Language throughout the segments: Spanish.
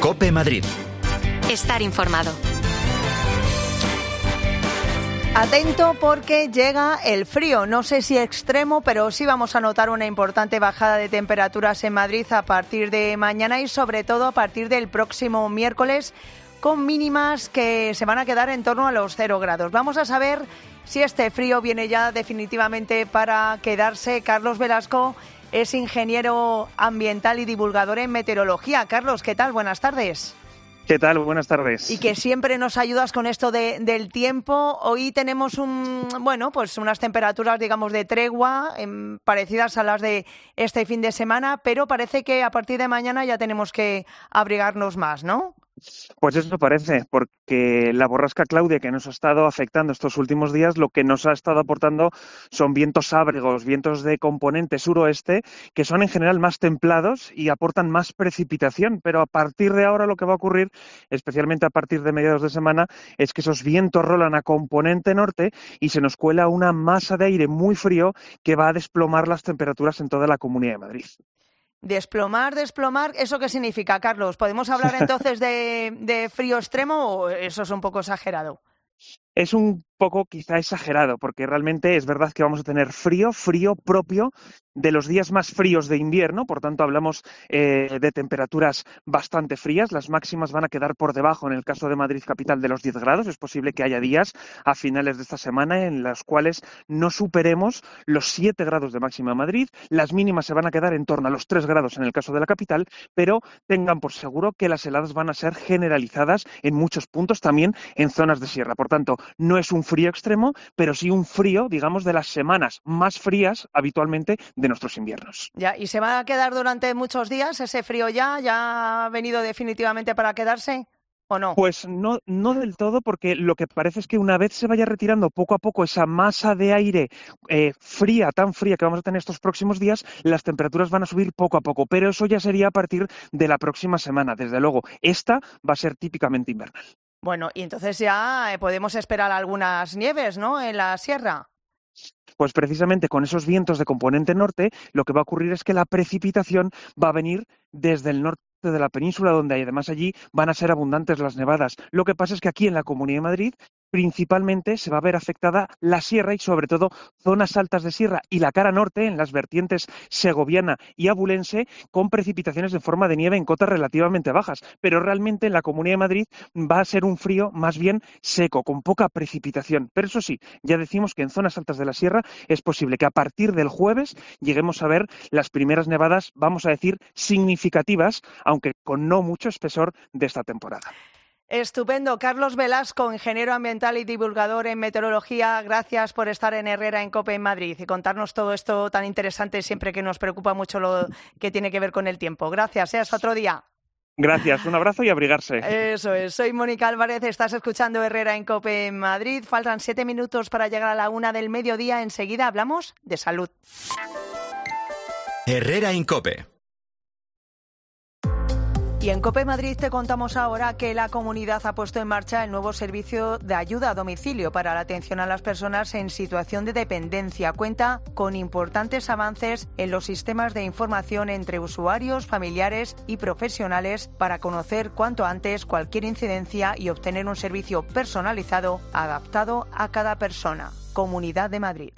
COPE Madrid. Estar informado. Atento porque llega el frío, no sé si extremo, pero sí vamos a notar una importante bajada de temperaturas en Madrid a partir de mañana y sobre todo a partir del próximo miércoles, con mínimas que se van a quedar en torno a los 0 grados. Vamos a saber si este frío viene ya definitivamente para quedarse. Carlos Velasco es ingeniero ambiental y divulgador en meteorología. Carlos, ¿qué tal? Buenas tardes. ¿Qué tal? Buenas tardes. Y que siempre nos ayudas con esto del tiempo. Hoy tenemos unas temperaturas, digamos, de tregua, parecidas a las de este fin de semana, pero parece que a partir de mañana ya tenemos que abrigarnos más, ¿no? Pues eso parece, porque la borrasca Claudia que nos ha estado afectando estos últimos días, lo que nos ha estado aportando son vientos ábregos, vientos de componente suroeste, que son en general más templados y aportan más precipitación. Pero a partir de ahora lo que va a ocurrir, especialmente a partir de mediados de semana, es que esos vientos rolan a componente norte y se nos cuela una masa de aire muy frío que va a desplomar las temperaturas en toda la Comunidad de Madrid. Desplomar, ¿eso qué significa, Carlos? ¿Podemos hablar entonces de frío extremo o eso es un poco exagerado? Es un poco quizá exagerado, porque realmente es verdad que vamos a tener frío propio de los días más fríos de invierno, por tanto hablamos de temperaturas bastante frías, las máximas van a quedar por debajo en el caso de Madrid capital de los 10 grados, es posible que haya días a finales de esta semana en los cuales no superemos los 7 grados de máxima en Madrid, las mínimas se van a quedar en torno a los 3 grados en el caso de la capital, pero tengan por seguro que las heladas van a ser generalizadas en muchos puntos, también en zonas de sierra, por tanto no es un frío extremo, pero sí un frío, digamos, de las semanas más frías habitualmente de nuestros inviernos. Ya, ¿y se va a quedar durante muchos días ese frío ya ha venido definitivamente para quedarse o no? Pues no del todo, porque lo que parece es que una vez se vaya retirando poco a poco esa masa de aire tan fría que vamos a tener estos próximos días, las temperaturas van a subir poco a poco, pero eso ya sería a partir de la próxima semana. Desde luego, esta va a ser típicamente invernal. Bueno, y entonces ya podemos esperar algunas nieves, ¿no?, en la sierra. Pues precisamente con esos vientos de componente norte, lo que va a ocurrir es que la precipitación va a venir desde el norte de la península, donde además allí van a ser abundantes las nevadas. Lo que pasa es que aquí en la Comunidad de Madrid principalmente se va a ver afectada la sierra y sobre todo zonas altas de sierra y la cara norte en las vertientes segoviana y abulense con precipitaciones en forma de nieve en cotas relativamente bajas, pero realmente en la Comunidad de Madrid va a ser un frío más bien seco, con poca precipitación. Pero eso sí, ya decimos que en zonas altas de la sierra es posible que a partir del jueves lleguemos a ver las primeras nevadas, vamos a decir, significativas, aunque con no mucho espesor de esta temporada. Estupendo. Carlos Velasco, ingeniero ambiental y divulgador en meteorología, gracias por estar en Herrera en COPE en Madrid y contarnos todo esto tan interesante siempre que nos preocupa mucho lo que tiene que ver con el tiempo. Gracias, hasta otro día. Gracias, un abrazo y abrigarse. Eso es, soy Mónica Álvarez, estás escuchando Herrera en COPE en Madrid. Faltan 7 minutos para llegar a la 1 del mediodía. Enseguida hablamos de salud. Herrera en COPE. Y en COPE Madrid te contamos ahora que la comunidad ha puesto en marcha el nuevo servicio de ayuda a domicilio para la atención a las personas en situación de dependencia. Cuenta con importantes avances en los sistemas de información entre usuarios, familiares y profesionales para conocer cuanto antes cualquier incidencia y obtener un servicio personalizado adaptado a cada persona. Comunidad de Madrid.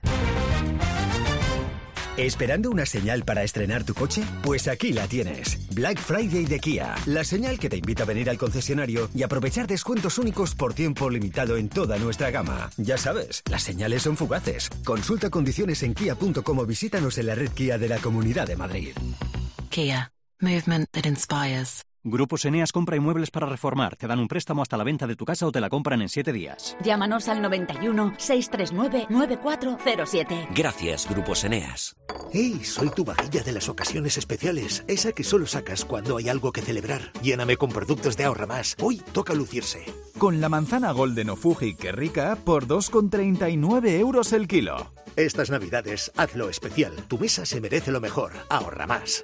¿Esperando una señal para estrenar tu coche? Pues aquí la tienes. Black Friday de Kia. La señal que te invita a venir al concesionario y aprovechar descuentos únicos por tiempo limitado en toda nuestra gama. Ya sabes, las señales son fugaces. Consulta condiciones en kia.com o visítanos en la red Kia de la Comunidad de Madrid. Kia. Movement that inspires. Grupos Eneas compra inmuebles para reformar. Te dan un préstamo hasta la venta de tu casa o te la compran en 7 días. Llámanos al 91 639 9407. Gracias, Grupos Eneas. ¡Hey! Soy tu vajilla de las ocasiones especiales. Esa que solo sacas cuando hay algo que celebrar. Lléname con productos de Ahorra Más. Hoy toca lucirse. Con la manzana Golden o Fuji Qué Rica por 2,39 euros el kilo. Estas navidades, hazlo especial. Tu mesa se merece lo mejor. Ahorra Más.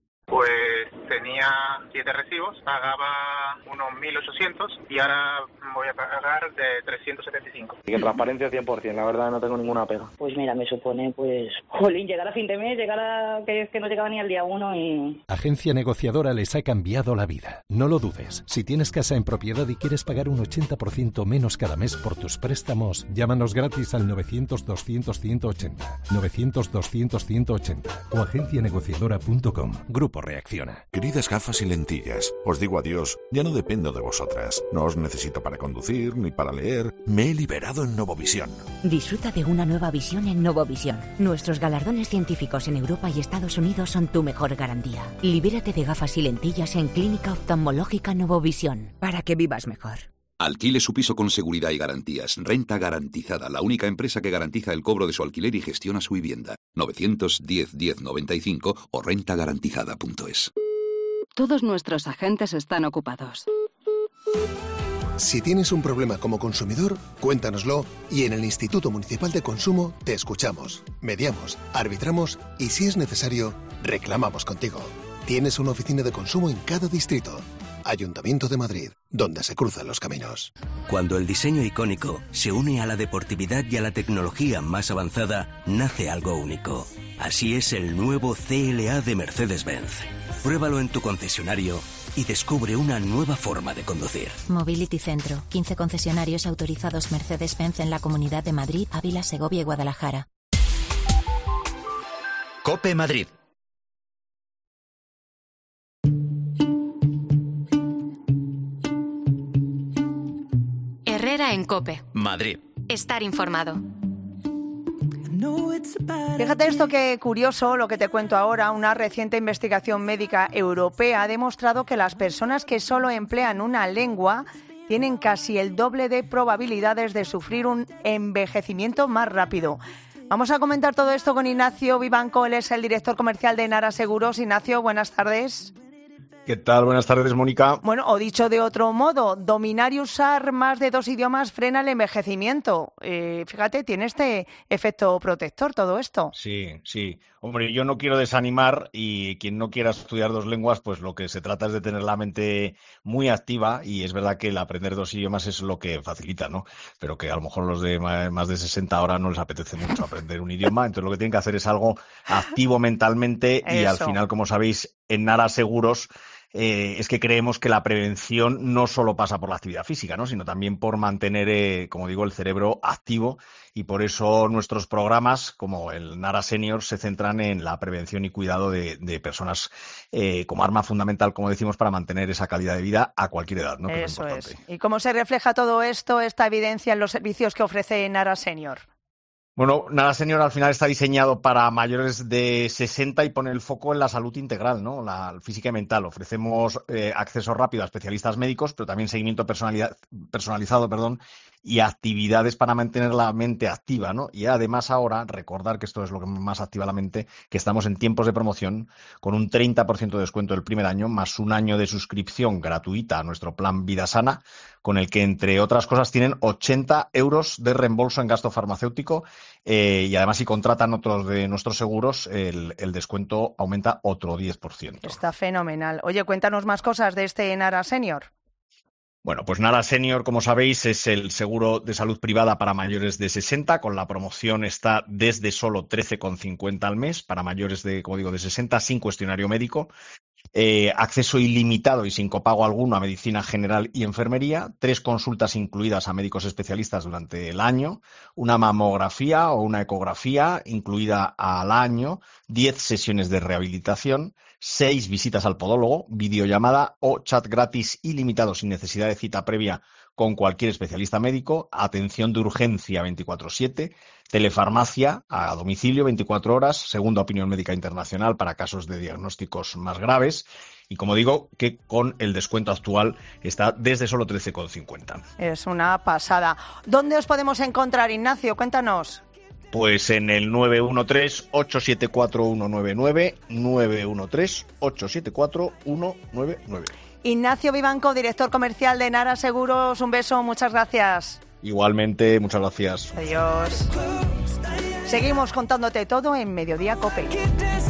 Pues tenía 7 recibos, pagaba unos 1.800 y ahora voy a pagar de 375. Y que transparencia 100%, la verdad no tengo ninguna pega. Pues mira, me supone, jolín, llegar a fin de mes, que no llegaba ni al día 1 y... Agencia Negociadora les ha cambiado la vida. No lo dudes. Si tienes casa en propiedad y quieres pagar un 80% menos cada mes por tus préstamos, llámanos gratis al 900-200-180, 900-200-180 o agencianegociadora.com. Grupo Reacciona. Queridas gafas y lentillas, os digo adiós, ya no dependo de vosotras. No os necesito para conducir ni para leer. Me he liberado en Novovisión. Disfruta de una nueva visión en Novovisión. Nuestros galardones científicos en Europa y Estados Unidos son tu mejor garantía. Libérate de gafas y lentillas en Clínica Oftalmológica Novovisión, para que vivas mejor. Alquile su piso con seguridad y garantías. Renta Garantizada, la única empresa que garantiza el cobro de su alquiler y gestiona su vivienda. 910-1095 o rentagarantizada.es. Todos nuestros agentes están ocupados. Si tienes un problema como consumidor, cuéntanoslo y en el Instituto Municipal de Consumo te escuchamos, mediamos, arbitramos y si es necesario, reclamamos contigo. Tienes una oficina de consumo en cada distrito. Ayuntamiento de Madrid, donde se cruzan los caminos. Cuando el diseño icónico se une a la deportividad y a la tecnología más avanzada, nace algo único. Así es el nuevo CLA de Mercedes-Benz. Pruébalo en tu concesionario y descubre una nueva forma de conducir. Mobility Centro, 15 concesionarios autorizados Mercedes-Benz en la Comunidad de Madrid, Ávila, Segovia y Guadalajara. COPE Madrid. Herrera en COPE. Madrid. Estar informado. Fíjate esto que curioso, lo que te cuento ahora. Una reciente investigación médica europea ha demostrado que las personas que solo emplean una lengua tienen casi el doble de probabilidades de sufrir un envejecimiento más rápido. Vamos a comentar todo esto con Ignacio Vivanco, él es el director comercial de Nara Seguros. Ignacio, buenas tardes. ¿Qué tal? Buenas tardes, Mónica. Bueno, o dicho de otro modo, dominar y usar más de 2 idiomas frena el envejecimiento. Fíjate, tiene este efecto protector todo esto. Sí. Hombre, yo no quiero desanimar y quien no quiera estudiar 2 lenguas, pues lo que se trata es de tener la mente muy activa y es verdad que el aprender 2 idiomas es lo que facilita, ¿no? Pero que a lo mejor los de más de 60 ahora no les apetece mucho aprender un idioma, entonces lo que tienen que hacer es algo activo mentalmente y al final, como sabéis, en Nara Seguros es que creemos que la prevención no solo pasa por la actividad física, ¿no? Sino también por mantener, como digo, el cerebro activo y por eso nuestros programas, como el Nara Senior, se centran en la prevención y cuidado de personas como arma fundamental, como decimos, para mantener esa calidad de vida a cualquier edad, ¿no? Eso es. ¿Y cómo se refleja todo esto, esta evidencia en los servicios que ofrece Nara Senior? Bueno, Nara Senior al final está diseñado para mayores de 60 y pone el foco en la salud integral, ¿no? La física y mental. Ofrecemos acceso rápido a especialistas médicos, pero también seguimiento personalizado, y actividades para mantener la mente activa, ¿no? Y además ahora, recordar que esto es lo que más activa la mente, que estamos en tiempos de promoción con un 30% de descuento el primer año, más un año de suscripción gratuita a nuestro plan Vida Sana, con el que, entre otras cosas, tienen 80 euros de reembolso en gasto farmacéutico y además si contratan otros de nuestros seguros, el descuento aumenta otro 10%. Está fenomenal. Oye, cuéntanos más cosas de este Nara Senior. Bueno, pues Nara Senior, como sabéis, es el seguro de salud privada para mayores de 60. Con la promoción está desde solo 13,50 al mes para mayores de, como digo, de 60 sin cuestionario médico. Acceso ilimitado y sin copago alguno a medicina general y enfermería, 3 consultas incluidas a médicos especialistas durante el año, una mamografía o una ecografía incluida al año, 10 sesiones de rehabilitación, 6 visitas al podólogo, videollamada o chat gratis ilimitado sin necesidad de cita previa con cualquier especialista médico, atención de urgencia 24/7, telefarmacia a domicilio 24 horas, segunda opinión médica internacional para casos de diagnósticos más graves y, como digo, que con el descuento actual está desde solo 13,50. Es una pasada. ¿Dónde os podemos encontrar, Ignacio? Cuéntanos. Pues en el 913-874-199, 913-874-199. Ignacio Vivanco, director comercial de Nara Seguros, un beso, muchas gracias. Igualmente, muchas gracias. Adiós. Seguimos contándote todo en Mediodía COPE.